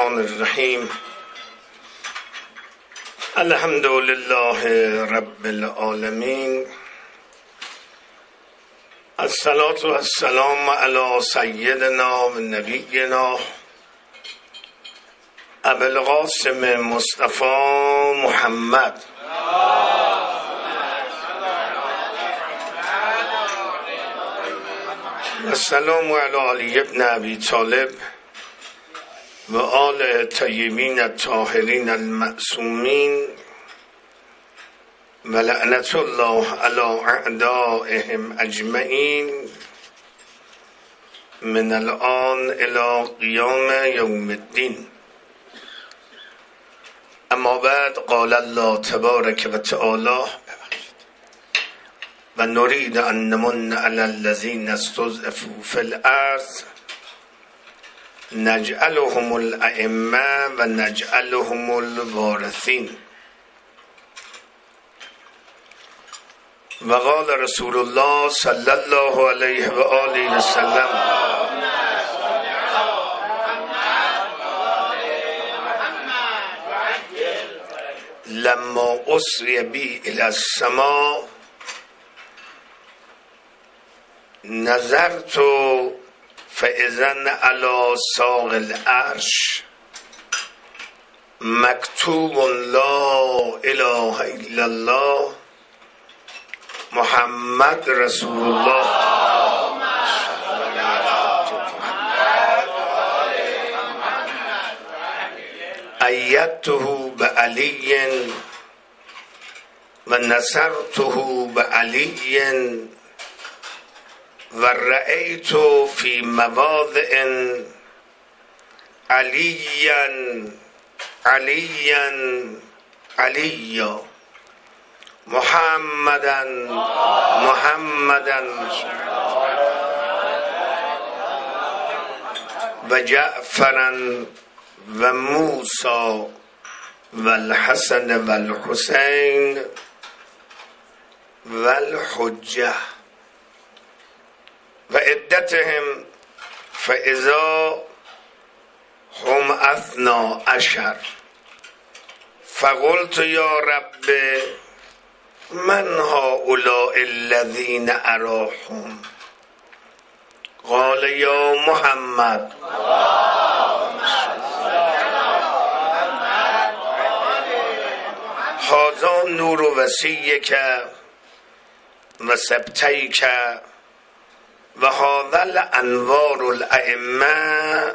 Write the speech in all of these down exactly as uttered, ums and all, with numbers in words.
الرحمن الرحیم. الحمد لله رب العالمین. الصلاة والسلام علی سیدنا و نبینا ابی القاسم مصطفی محمد و السلام علی علی ابن ابی طالب و آل طیبین الطاهرین المعصومین و لعنت الله علی اعدائهم اجمعین من الان الی قیام یوم الدین. اما بعد، قال الله تبارک و تعالی: و نرید ان نمن علی الذین استضعفوا فی الارض نجعلهم الائمه و نجعلهم الوارثین. و قال رسول الله صلی الله علیه و آله و سلم: لما اسری بی الی السماء نظرت فاذا علی ساق العرش مکتوب لا اله الا الله محمد رسول الله. ایدته بعلی و نصرته بعلی و رأیت فی مواضع علیا علیا علیا محمدا محمدا و جعفرا و موسی و الحسن و الحسین و الحجه و عدتهم فاذا هم اثنا عشر. فقلت یا رب من هؤلاء الذین اراهم؟ قال یا محمد هذا نور وصیک و سبتیک و هذا الانوار الائمه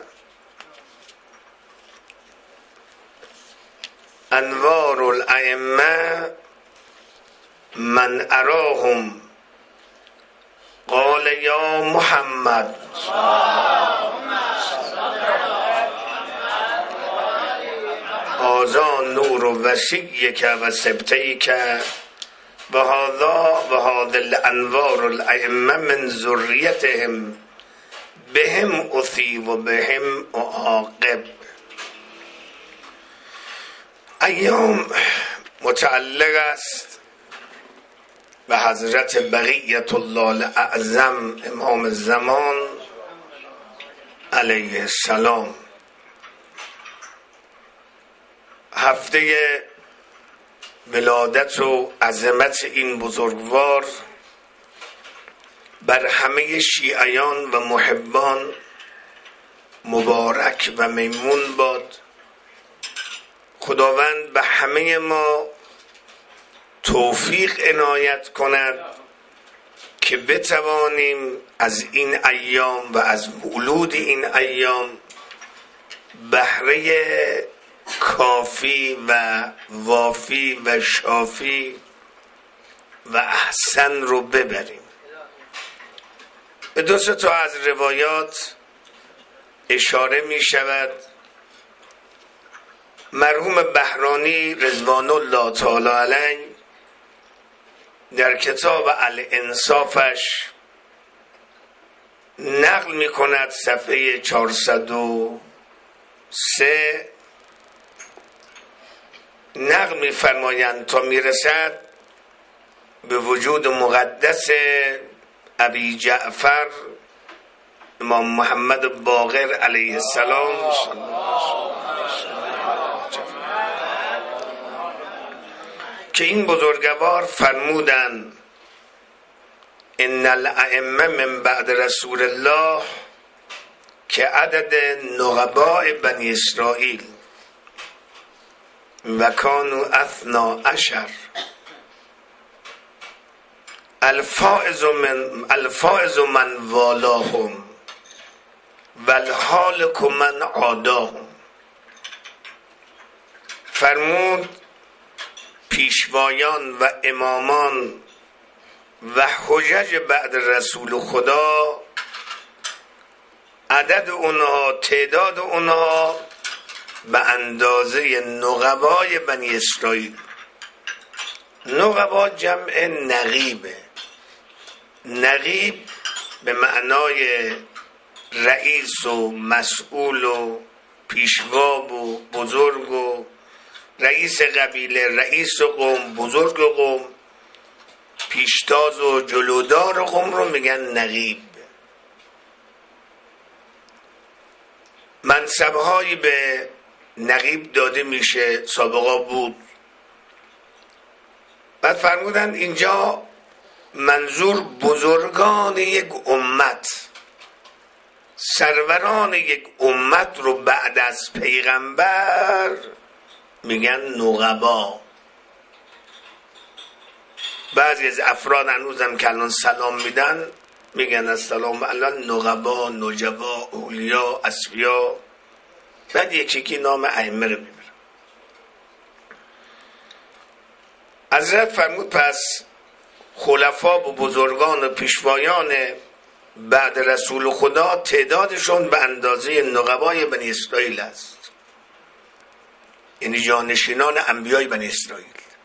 انوار الائمه من اراهم. قال یا محمد هذا نور وصیک و سبتیک و هذا و هذا الانوار الائمه من ذریتهم بهم اثی و بهم اعاقب. ایام متعلق است به حضرت بقیت الله الاعظم امام الزمان علیه السلام. هفته ولادت و عظمت این بزرگوار بر همه شیعیان و محبان مبارک و میمون باد. خداوند به همه ما توفیق عنایت کند که بتوانیم از این ایام و از مولود این ایام بهره کافی و وافی و شافی و احسن رو ببریم. به دو تا از روایات اشاره می شود. مرحوم بهرانی رضوان الله تعالی علیه در کتاب الانصافش نقل می کند، صفحه چهارصد و سه نقل می فرمایند تا می رسد به وجود مقدس ابی جعفر امام محمد باقر علیه السلام. که این بزرگوار فرمودن ان الائمه من بعد رسول الله که عدد نقباء بنی اسرائیل و کانوا اثنا عشر الفائز من الفائز من والاهم والهالک من عاداهم. فرمود پیشوایان و امامان و حجج بعد رسول خدا، عدد اونها، تعداد اونها به اندازه نقبای بنی اسرائیل. نقبا جمع نقیبه. نقیب به معنای رئیس و مسئول و پیشوا و بزرگ و رئیس قبیله، رئیس قوم، بزرگ قوم، پیشتاز و جلودار قوم رو میگن نقیب. منصبهایی به نقیب داده میشه، سابقا بود. بعد فرمودن اینجا منظور بزرگان یک امت، سروران یک امت رو بعد از پیغمبر میگن نقبا. بعضی از افراد هنوزم که الان سلام میدن میگن السلام علی نقبا، نجبا، اولیا، اصفیا. بعد یکی که نام ائمه رو میبرن. حضرت فرمود پس خلفا و بزرگان و پیشوایان بعد رسول خدا تعدادشون به اندازه نقبای بنی اسرائیل است، یعنی جانشینان انبیای بنی اسرائیل،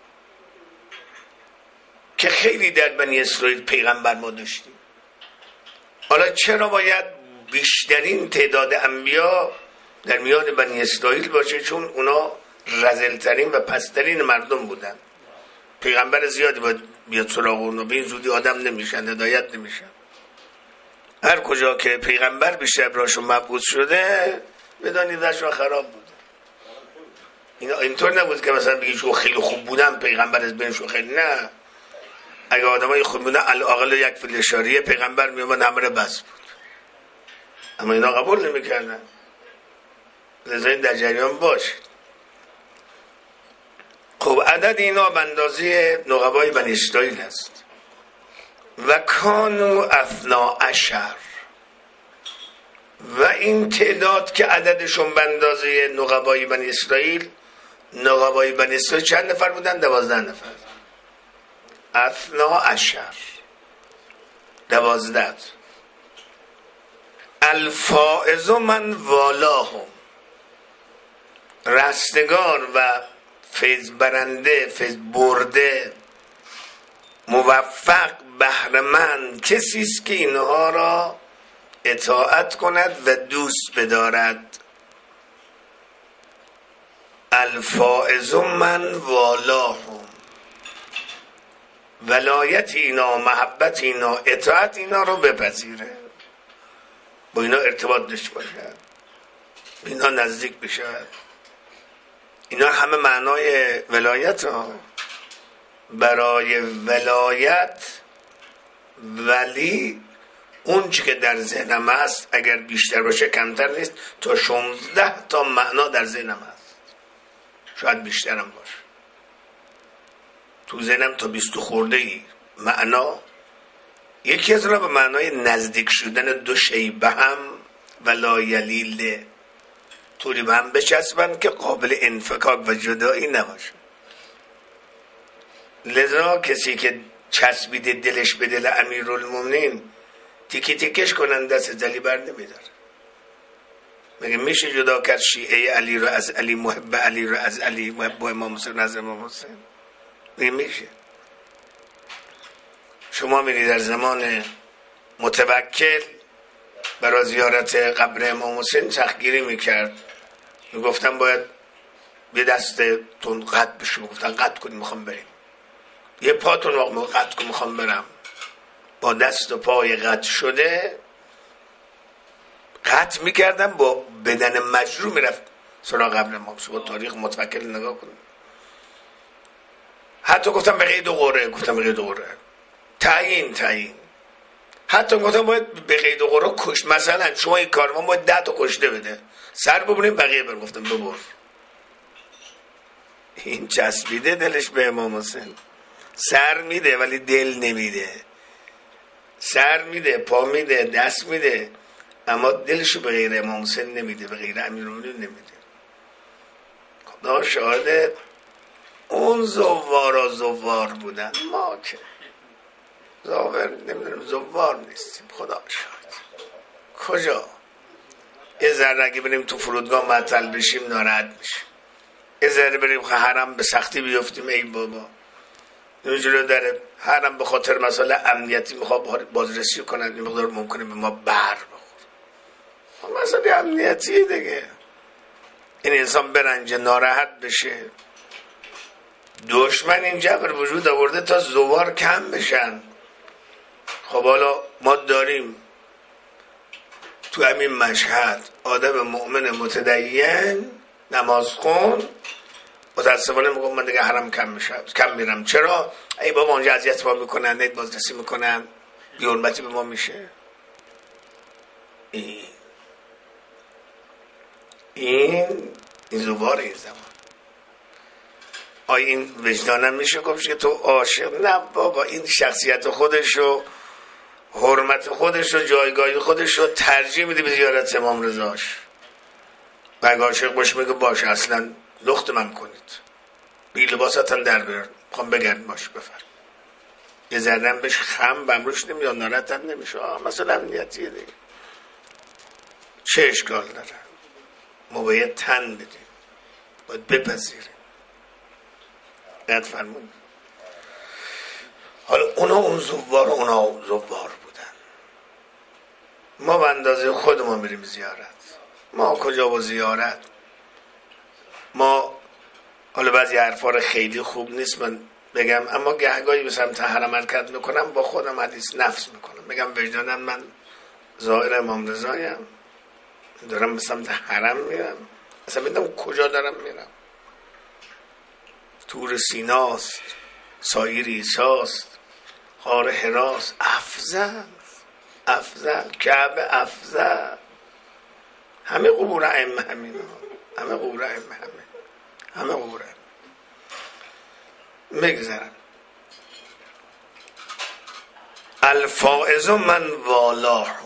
که خیلی در بنی اسرائیل پیغمبر ما داشتیم. حالا چرا باید بیشترین تعداد انبیا در میان بنی اسرائیل باشه؟ چون اونا رذلترین و پسترین مردم بودن. پیغمبر زیادی باید بیاد سراغ اونا، به این زودی آدم نمیشن، هدایت نمیشن. هر کجا که پیغمبر بیشتر براشون مبعوث شده بدانید دشون خراب بوده. اینا اینطور نبود که مثلا بگی شو خیلی خوب بودن پیغمبر از بینشون خیلی، نه. اگه آدمای خوب بودن الاقل یک فیل اشاریه پیغمبر میومد همه بس بود، اما اینا قبول نمیکردن. لذا این در جریان باشید. خب عدد اینا به اندازه نقبای بنی اسرائیل است. و کانوا اثنا عشر، و این تعداد که عددشون به اندازه نقبای بنی اسرائیل، نقبای بنی اسرائیل چند نفر بودن؟ دوازده نفر. اثنا عشر، دوازده. الفائز من والاهم، رستگار و فیض برنده، فیض برده، موفق، بهره‌مند کسی است که اینها را اطاعت کند و دوست بدارد. الفائز من والاهم، ولایت اینا، محبت اینا، اطاعت اینا رو بپذیره، با اینا ارتباط داشته باشد، اینا نزدیک بشود. اینا همه معنای ولایت ها. برای ولایت ولی اون چی که در ذهنم هست اگر بیشتر باشه کمتر نیست، تا شانزده تا معنا در ذهنم هست، شاید بیشترم باشه. تو ذهنم تا بیست خورده ای معنا. یکی از اونها به معنای نزدیک شدن دو شی به هم، ولا یلیل، طوری به هم بچسبن که قابل انفکاک و جدایی نباشه. لذا کسی که چسبیده دلش به دل امیرالمومنین تیکی تیکش کنن دست زلی بر نمیداره. مگه میشه جدا کرد شیعه علی رو از علی، محب علی رو از علی، محب امام حسین از امام حسین؟ مگه میشه؟ شما میری در زمان متوکل برای زیارت قبر امام حسین سختگیری میکرد، میگفتن باید یه دستتون قطع بشه، میگفتن قطع کنیم میخوام بریم. یه پاتون واقعا قطع کنیم میخوام برم. با دست و پای قطع شده قطع میکردن، با بدن مجروح میرفت سراغ قبر امام. با تاریخ متوکل نگاه کنیم. حتی گفتم به قید و قره، گفتم به قید و قره تعیین تعیین حتی گفتم باید به قید و قره کش، مثلا شما این کاروان باید ده تا کشته بده، سر ببریم بقیه بر. گفتم ببر. این چسبیده دلش به امام حسین، سر میده ولی دل نمیده، سر میده، پا میده، دست میده، اما دلشو به غیر امام حسین نمیده، به غیر امیرالمومنین نمیده. خدا شاهد اون زوارا زوار بودن، ما که زاور نمیدونم زوار نیستیم. خدا شاهد. کجا یه ذره اگه بریم تو فرودگاه معطل بشیم ناراحت میشیم، یه ذره بریم حرم به سختی بیفتیم ای بابا. اینجوری داره حرم به خاطر مسئله امنیتی میخواد بازرسی کنن، این مقدار ممکنه به ما بر بخوره، مسئله امنیتی دیگه. این انسان برنجه ناراحت بشه، دشمن اینجا بر وجود آورده تا زوار کم بشن. خب حالا ما داریم تو همین مشهد آدم مؤمن متدین نماز خون، متاسفانه میگم من دیگه حرم کم میشم، کم میرم. چرا؟ ای بابا اونجا اذیت ما میکنن، نید بازرسی میکنن، بی حرمتی به ما میشه. این این این زوار این زمان. آیا این وجدانم میشه گفت که تو عاشق؟ نه بابا، این شخصیت خودشو، حرمت خودشو، جایگاهی خودشو ترجیح میده به زیارت امام رضاش. و اگه عاشق باشه میگه باشه اصلا لخت من کنید، بی لباست هم در بیار، میخوام بگرد باشه بفر. یه ذرم بهش خم بمروش نمیاد، ناراحت هم نمیشه. مثلا امنیتیه دیگه، چه اشکال داره؟ ما باید تن بدیم، باید بپذیریم. نت فرمون. حالا اونا اون زوار، اونا زوار بودن. ما به اندازه خودمون بریم زیارت. ما کجا با زیارت؟ ما حالا بعضی حرفا رو خیلی خوب نیست من بگم، اما گهگاهی به سمت حرم حرکت میکنم، با خودم حدیث نفس میکنم، بگم وجدانم من زائر امام رضایم، دارم به سمت حرم میرم، اصلا میدونم کجا دارم میرم. طور سیناست، سایر عیساست، غار حراست، افضل افضل کعبه افضل، همه قبور ائمه همین، همه قبور ائمه همین، همه قبور ائمه. بگذارم الفائز من والاه،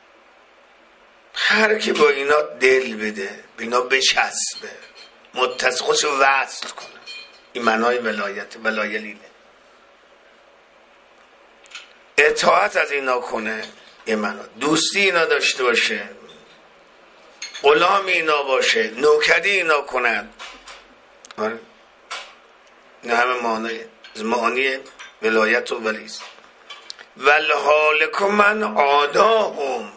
هر کی با اینا دل بده، با اینا بچسبه، متصل خودش وصل کنه، این معنای ولایت، ولایلیله، اطاعت از اینا کنه، این معنا دوستی اینا داشته باشه، غلام اینا باشه، نوکری اینا کند. آره این همه معنی معانی ولایت و ولیست. والحالک من عاداهم،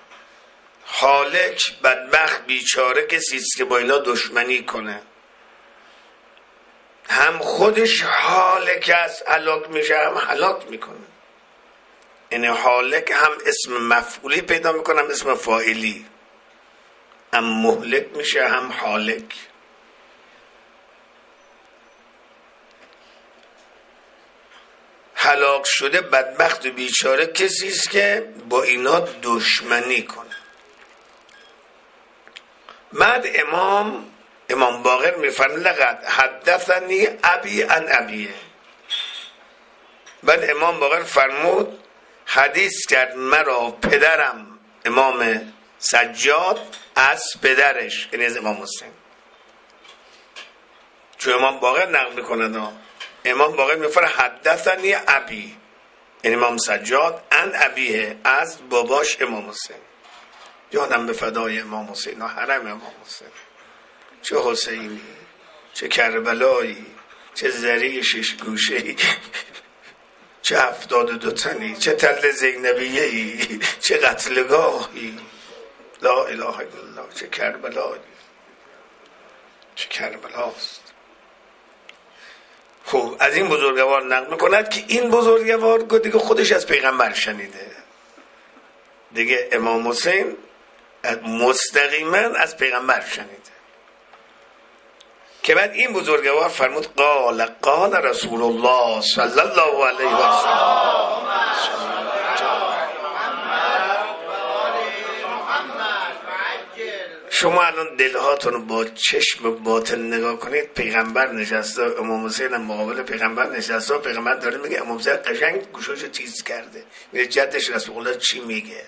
حالک بدبخت بیچاره کسی است که با اینا دشمنی کنه، هم خودش حالک است هلاک میشه، هم هلاک میکنه. یعنی حالک هم اسم مفعولی پیدا میکنه، هم اسم فاعلی، هم مهلک میشه هم حالک. هلاک شده بدبخت و بیچاره کسی است که با اینا دشمنی کنه. بعد امام امام باقر میفرماید لقد حدثنی ابی عن ابیه. بعد امام باقر فرمود حدیث کرد مرا پدرم امام سجاد از پدرش، یعنی از امام حسین. چون امام باقر نقل میکنه، امام باقر میفرماید حدثنی ابی، یعنی امام سجاد، عن ابیه، از باباش امام حسین. جانم به فدای امام حسین و حرم امام حسین. چه حسینی، چه کربلایی، چه زری شش گوشه‌ای، چه هفتاد و دو تنی، چه تل زینبیه‌ای، چه قتلگاهی، لا اله الا الله، چه کربلایی، چه کربلاست. خب از این بزرگوار نقل میکند که این بزرگوار دیگه خودش از پیغمبر شنیده دیگه، امام حسین مستقیما از پیغمبر شنیده. که بعد این بزرگوار فرمود قال قال رسول الله صلی الله علیه و سلم. شما الان دلهاتون با چشم باطن نگاه کنید، پیغمبر نشسته، امام حسین هم مقابل پیغمبر نشسته، پیغمبر داره میگه، امام حسین قشنگ گوشاشو تیز کرده، میگه جدش رسول الله چی میگه.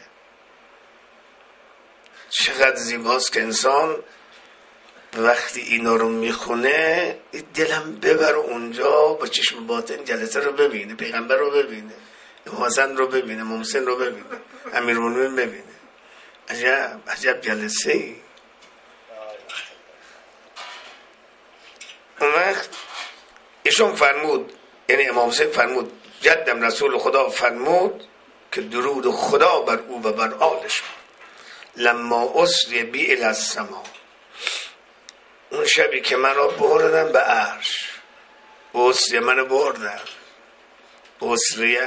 چقدر زیباست که انسان وقتی اینا رو میخونه دلم ببر اونجا، با چشم باطن جلسه رو ببینه، پیغمبر رو ببینه، امام حسین رو ببینه، امام حسین رو ببینه، امیرالمومنین ببینه. عجب عجب جلسه ای. اون وقت ایشون فرمود، یعنی امام حسین فرمود، جدم رسول خدا فرمود که درود خدا بر او و بر آلش لما اسری بی الی السما، اون شبی که من را بردن به عرش، اسری من بردن، اسریه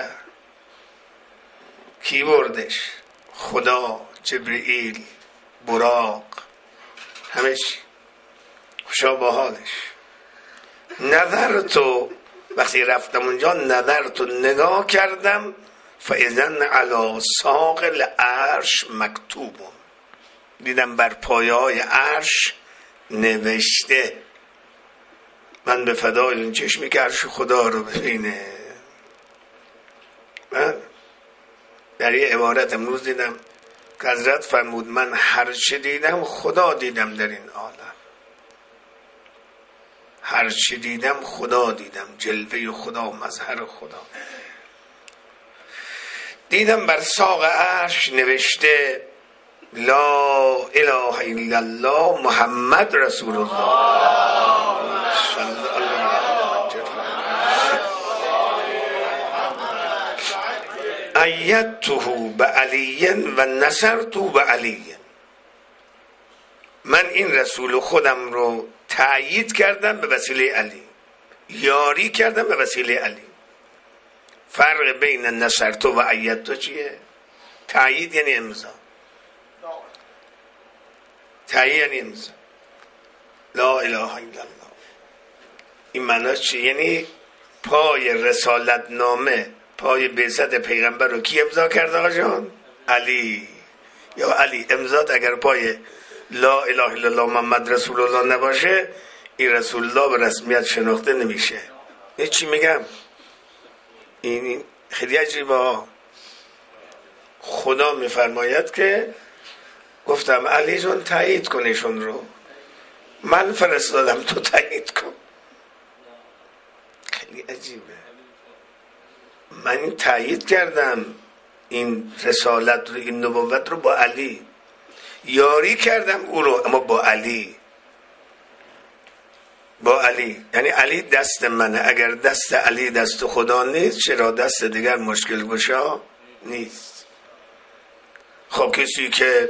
کی بردش؟ خدا، جبرئیل، براق، همه چی خوشا با حالش. نظر تو وقتی رفتم اونجا، نظر تو نگاه کردم، فاذن علی ساق العرش مکتوب، دیدم بر پایه های عرش نوشته. من به فدای اون چشمی که عرش خدا رو ببینه. من در یه عبارت امروز دیدم که حضرت فرمود من هر چه دیدم خدا دیدم در این عالم، هر چه دیدم خدا دیدم، جلوه خدا، مظهر خدا دیدم. بر ساق عرش نوشته لا اله الا الله محمد رسول الله صلی الله علیه و ایدته بعلی و نصرته بعلی. من این رسول خودم رو تأیید کردم به وسیله علی، یاری کردم به وسیله علی. فرق بین نصرته و ایدته چیه؟ تأیید یعنی امضا، تأیید یعنی امضا. لا اله الا الله این معنی چیه؟ یعنی پای رسالت نامه، پای بعثت پیغمبر رو کی امضا کرد آقا جان؟ علی. یا علی امضات اگر پای لا اله الا الله محمد رسول الله نباشه، این رسول الله به رسمیت شناخته نمیشه. این چی میگم؟ این خیلی عجیبه. خدا میفرماید که گفتم علی جان تایید کنیشون رو، من فرستادم تو تایید کن. خیلی عجیبه. من این تایید کردم این رسالت رو، این نبوت رو با علی، یاری کردم او رو، اما با علی، با علی. یعنی علی دست منه. اگر دست علی دست خدا نیست، چرا دست دیگر مشکل گشا نیست. خب کسی که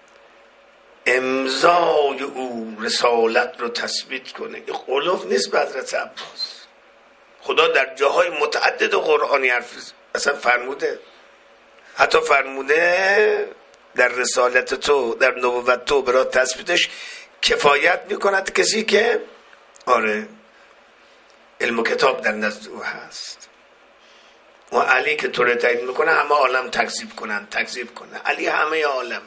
امضای او رسالت رو تثبیت کنه، این قلوف نیست به حضرت عباس. خدا در جاهای متعدد قرآنی حرف اصلا فرموده، حتی فرموده در رسالت تو، در نبوت تو برای تثبیتش کفایت میکند کسی که آره علم و کتاب در نزد او هست. و علی که تو رو تایید میکنه همه عالم تکذیب کنن، تکذیب کنن. علی همه عالمه،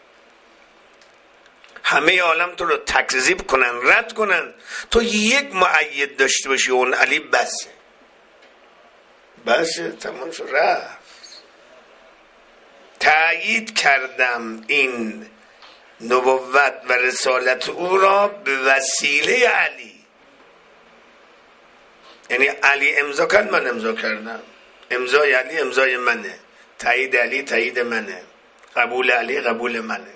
همه عالم تو رو تکذیب کنن، رد کنن، تو یک مؤید داشته باشی اون علی بسه، بسه، تمام شد، رفت. تأیید کردم این نبوت و رسالت او را به وسیله علی. یعنی علی امضا کرد، من امضا کردم. امضای علی امضای منه، تایید علی تایید منه، قبول علی قبول منه.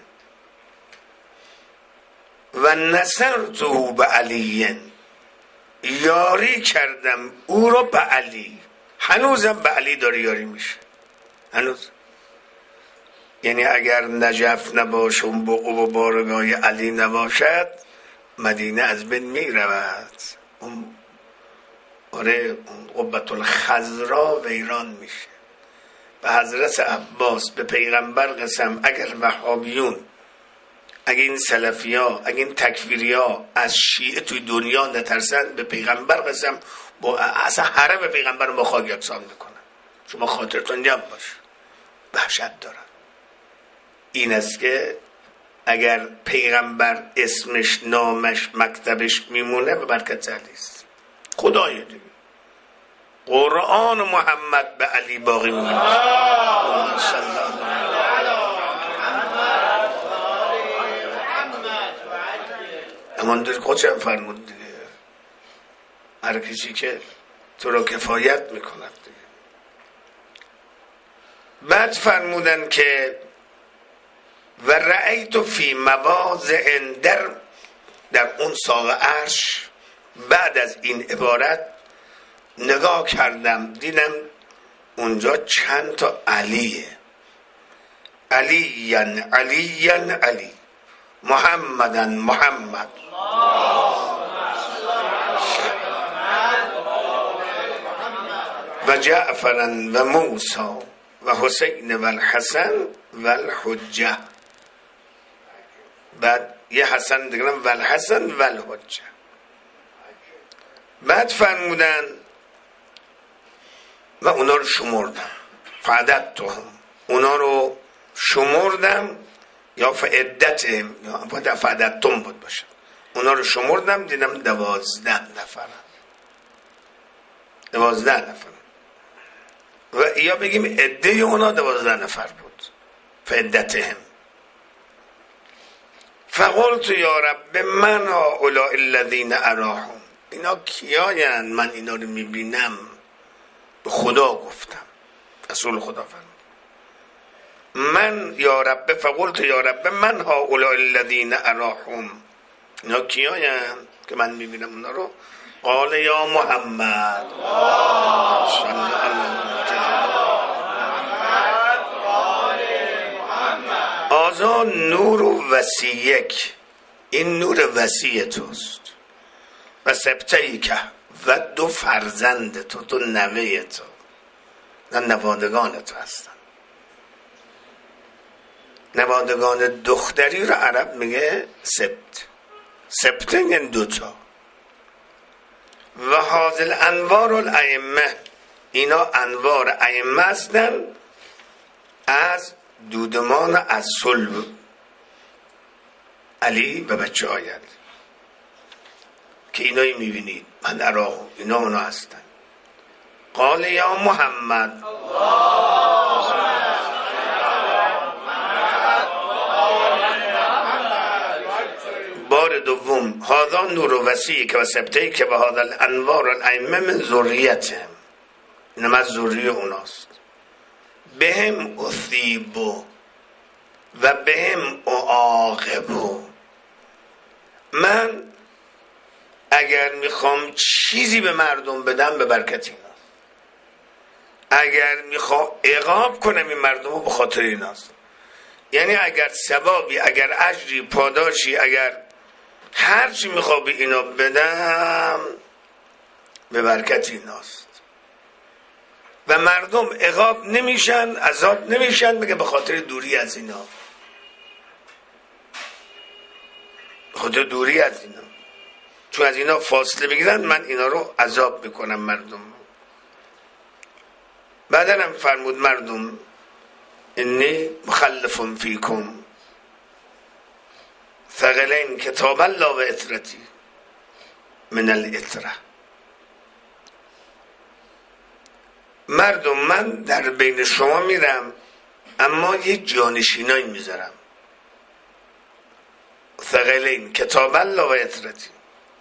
و نصرته به علی، یاری کردم او را به علی. هنوزم به علی داره یاری میشه، هنوز. یعنی اگر نجف نباشه، اون بقعه و بارگاه علی نباشد، مدینه از بین می رود. اون آره اون قبة الخضرا ویران میشه. به حضرت عباس، به پیغمبر قسم، اگر وهابیون اگه این سلفی ها، اگه این تکفیری ها از شیعه توی دنیا نترسن، به پیغمبر قسم با اصلا حرم پیغمبر رو با خاک یکسان میکنن. شما خاطرتون جمع باشه، وحشت دارن. این است که اگر پیغمبر اسمش، نامش، مکتبش میمونه به برکت علی است. خدای دیگه قرآن و محمد به علی باقی میمونه. امان دور خودشم فرمود دیگه، هر کسی که تو رو کفایت میکند دیگه. بعد فرمودن که و رأیت فی مواضع در در اون ساق عرش، بعد از این عبارت نگاه کردم دیدم اونجا چند تا علیه، علی یعنی علی یعنی علی، محمدن محمد، و جعفرن و موسی و حسین و الحسن و الحجه. بعد یه حسن دیگه و الحسن و الحجه. بعد فرمودن و اونا رو شمردم، فعددتهم، اونا رو شمردم، یا فعدتهم یا باید فعددتهم بود باشه. اونا رو شمردم دیدم دوازده نفر دوازده نفر و یا بگیم عده اونا دوازده نفر بود. فعدتهم فقلت یا رب من هؤلاء الذین اراهم، اینا کیاین من اینا رو میبینم؟ به خدا گفتم، رسول خدا فرمود من یا رب، فقلت یا رب من هؤلاء الذین اراهم، اینا کیاین که من میبینم اونا رو؟ قال یا محمد صلی آزان نور و وسیک، این نور وسیع توست، و سبتهی که و دو فرزند تو، تو نوه تو، نه نوادگان تو هستن. نوادگان دختری رو عرب میگه سبت، سبت یعنی دوتا. و حاضل انوار الائمه، اینا انوار ائمه هستن از دودمان از صلب علی و بچه آید که اینایی میبینید من اراه، اینا اونا هستن. قال یا محمد بار دوم هذا نور وسیع که و سبته که و هذا الانوار الائمه من ذریته، اینم از ذریه اوناست. بهم اثیبو و بهم اعاقبو، من اگر میخوام چیزی به مردم بدم به برکت ایناست، اگر میخوام عقاب کنم این مردم رو به خاطر ایناست. یعنی اگر ثوابی، اگر اجری، پاداشی، اگر هر چی میخوام به اینا بدم به برکت ایناست. و مردم عقاب نمیشن، عذاب نمیشن، میگه به خاطر دوری از اینا، به خاطر دوری از اینا، چون از اینا فاصله بگیرن من اینا رو عذاب میکنم مردم. بعدن هم فرمود مردم انی مخلف فیکم ثقلین کتاب الله و اطرتی من الاطره. مردم من در بین شما میرم اما یه جانشینایی میذارم، ثقلین کتاب الله و اطرتی.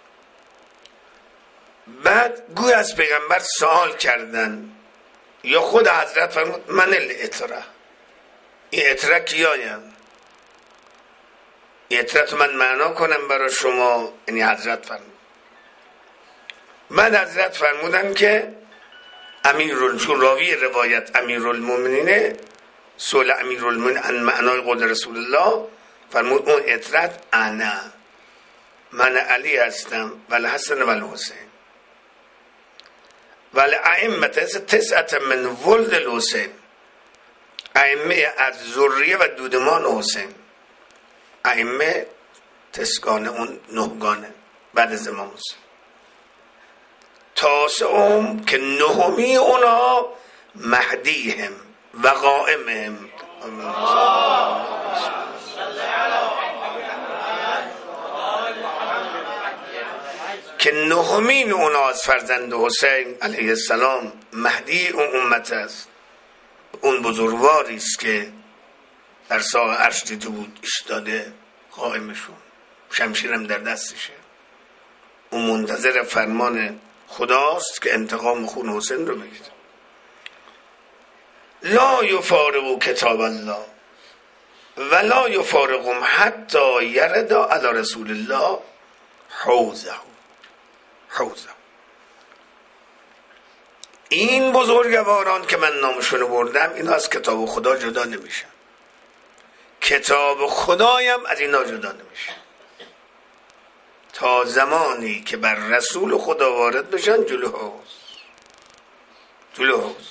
بعد گوی از پیغمبر سوال کردن یا خود حضرت فرمود من الاطره، این اطره کیایم؟ این اطره من معنا کنم برای شما، یعنی حضرت فرمود. بعد حضرت فرمودن که امیر، چون راوی روایت امیرالمومنینه، سئل امیرالمومنین عن معنای قول رسول الله، فرمود اون اطرت انا، من علی هستم و الحسن و الحسین و الائمه تسعه من ولد الحسین، ائمه از ذریه و دودمان حسین. ائمه تسگانه اون نهگانه بعد از امام حسین. تاسعهم که نهمی اونا مهدیهم و قائمهم، که نهمین اونا از فرزند حسین علیه السلام مهدی اون امت است. اون بزرگواری است که در ساق عرش دیده بود ایستاده قائمشون، شمشیرم در دستشه. اون منتظر فرمان خداست که انتقام خون حسین رو بگیره. لا یفارقوا کتاب الله ولا یفارقهم حتی یرد علی رسول الله حوزه حوزه. این بزرگواران که من نامشون بردم اینا از کتاب خدا جدا نمیشن، کتاب خدایم از اینا جدا نمیشه تا زمانی که بر رسول خدا وارد بشن جلو حوض. جلو حوض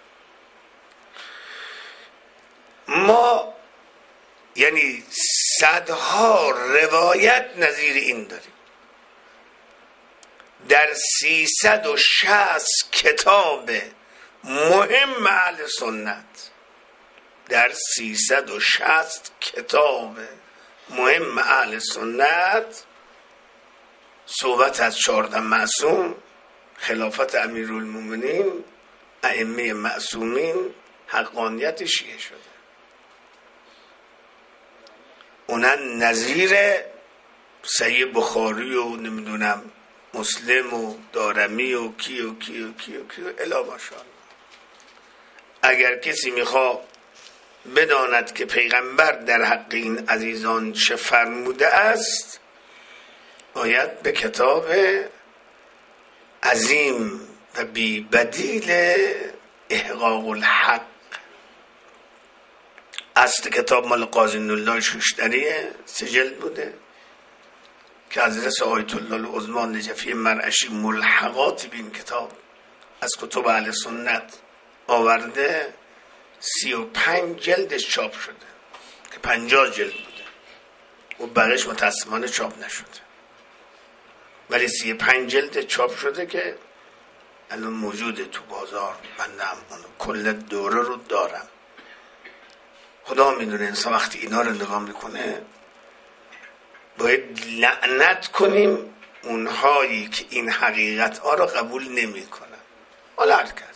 ما یعنی صدها روایت نظیر این داریم. در سیصد و شصت کتاب مهم اهل سنت، در سیصد و شصت کتاب مهم اهل سنت صحبت از چهارده معصوم، خلافت امیرالمومنین، ائمه معصومین، حقانیت شیعه شده. اونا نظیر صحیح بخاری و نمیدونم مسلم و دارمی و کی و کی و کی و کی و الا ماشاءالله. اگر کسی میخواد بداند که پیغمبر در حق این عزیزان چه فرموده است، باید به کتاب عظیم و بی بدیل احقاق الحق، اصل کتاب مال قاضی الله شوشتریه، سه جلد بوده که حضرت آیت الله العظمی نجفی مرعشی ملحقات به این کتاب از کتب اهل سنت آورده. سی و پنج جلدش چاپ شده که پنجاه جلد بوده و بقیش متاسفانه چاپ نشده، ولی سی و پنج جلد چاپ شده که الان موجوده تو بازار. من هم کل دوره رو دارم. خدا میدونه انسان وقتی اینا رو نگاه میکنه باید لعنت کنیم اونهایی که این حقیقت ها رو قبول نمی کنن. حالا هر کس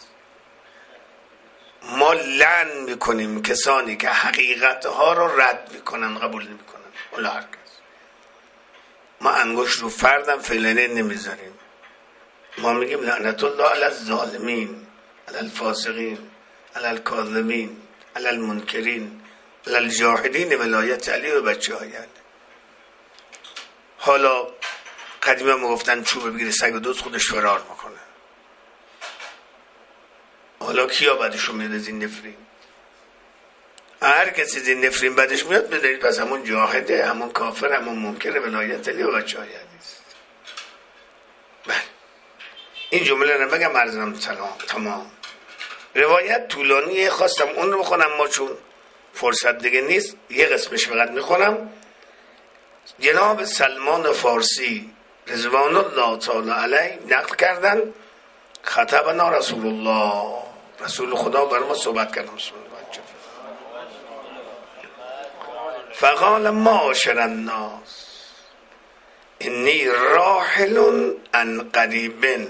ما لعن میکنیم کسانی که حقیقت ها رو رد میکنن، قبول نمی کنن. حالا هر کس ما انگشت رو فردم فعلنه نمیذاریم. ما میگیم لعنت الله علی الظالمین، علی الفاسقین، علی الکاذبین، علی المنکرین، علی الجاحدین ولایت علی و بچه های علی. حالا قدیما میگفتن چوب بگیره سگ و دوز خودش فرار میکنه. حالا کیا بعدشون میاد از این نفرین؟ هر کسی از این نفرین بعدش میاد بدارید پس همون جاهده، همون کافر، همون منکر ولایت علی و بچه های علی است. بله این جمله رو بگم عرضم سلام تمام. روایت طولانیه، خواستم اون رو بخونم ما چون فرصت دیگه نیست یه قسمش فقط میخونم. جناب سلمان فارسی رضوان الله تعالی علیه نقل کردن خطبنا رسول الله، رسول خدا بر ما صحبت کردن. فقال معاشر الناس انی راحل عن قریب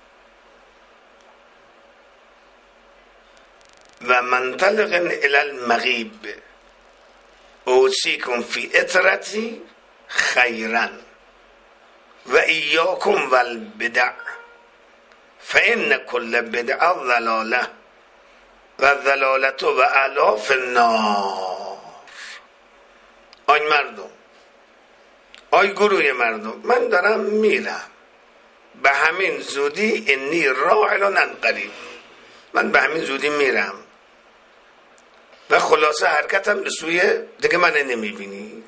و منطلق الی المغیب اوصیکم فی اطرتی خیرا و ایاکم والبدع فان کل بدع ضلاله و ضلالت و الاف النار. آی مردم، آی گروه مردم، من دارم میرم به همین زودی، انی راحل عن قریب، من به همین زودی میرم و خلاصه حرکتم به سوی دیگه من نمیبینید.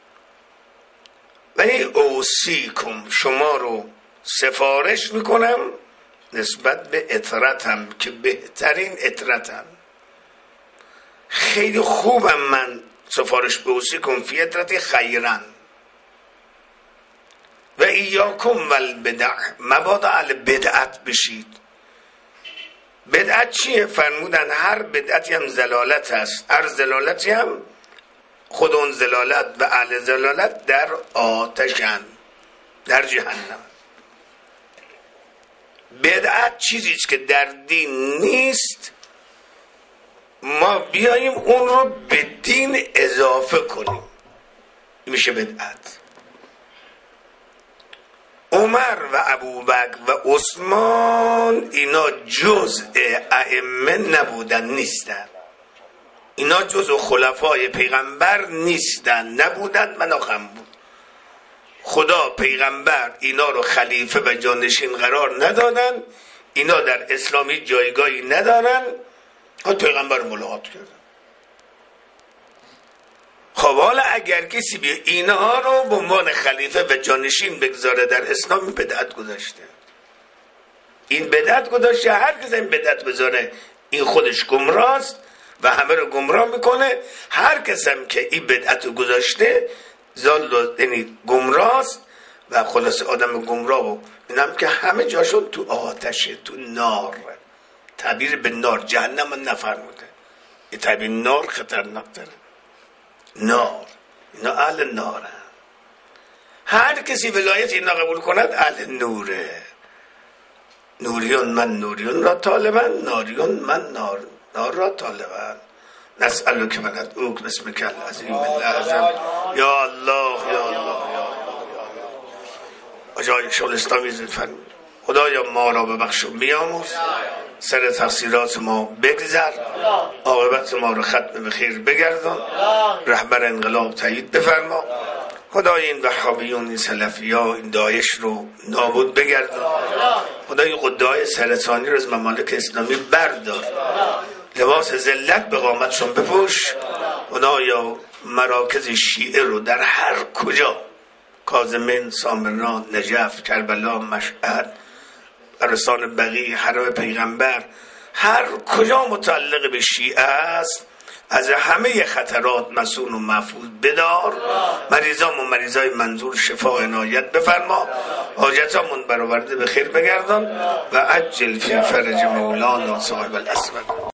ولی اوصیکم، شما رو سفارش میکنم نسبت به اطرتم که بهترین اطرتم. خیلی خوبم من سفارش بوسی کن فی اطرتی خیرن و ایاکم والبدع، مبادا اهل بدعت بشید. بدعت چیه؟ فرمودن هر بدعتی هم زلالت هست، هر زلالتی هم خود اون زلالت و اهل زلالت در آتشن، در جهنم. بدعت چیزیست که در دین نیست، ما بیاییم اون رو به دین اضافه کنیم، میشه بدعت. عمر و ابوبکر و عثمان اینا جزء ائمه نبودن، نیستن. اینا جزء خلفای پیغمبر نیستن، نبودن، مناخم بود. خدا پیغمبر اینا رو خلیفه و جانشین قرار ندادن، اینا در اسلامی جایگاهی ندارن، خود پیغمبر ملاقات کردن. خب حالا اگر کسی بیا اینها رو به عنوان خلیفه و جانشین بگذاره در اسلام، بدعت گذاشته. این بدعت گذاشته، هر کس این بدعت بذاره این خودش گمراست و همه رو گمراه میکنه. هر کس هم که این بدعت رو گذاشته زال یعنی گمراست و خلاص آدم گمراه و اینم که همه جاشون تو آتشه، تو نار. تعبیر به نار، جهنم من نفرموده، این تعبیر نار خطرناک داره. نار، اینا اهل نارن. هر کسی ولایت اینا قبول کند اهل نوره. نوریون من نوریون را طالبن، ناریون من نار, نار را طالبن. نسألو که من ادعوک بسمک العظیم العظم. یا الله یا الله یا الله. آجای شغل اسلامی زد فرمود خدایا ما را ببخش و بیامرز، سر تقصیرات ما بگذر، عاقبت ما رو ختم به خیر بگردان، رهبر انقلاب تایید بفرما. خدای این وهابیون، این سلفیا، این داعش رو نابود بگردان. خدای قدای سرطانی رو از ممالک اسلامی بردار، لباس ذلت به قامتشون بپوش. خدایا مراکز شیعه رو در هر کجا، کاظمین، سامران، نجف، کربلا، مشهد، عرستان بقیع، حرم پیغمبر، هر کجا متعلق به شیعه است از همه خطرات مسئول و محفوظ بدار. مریضان و مریضای منظور شفا عنایت بفرما، حاجتامون برآورده به خیر بگردان و عجل فی فرج مولانا صاحب الاسود.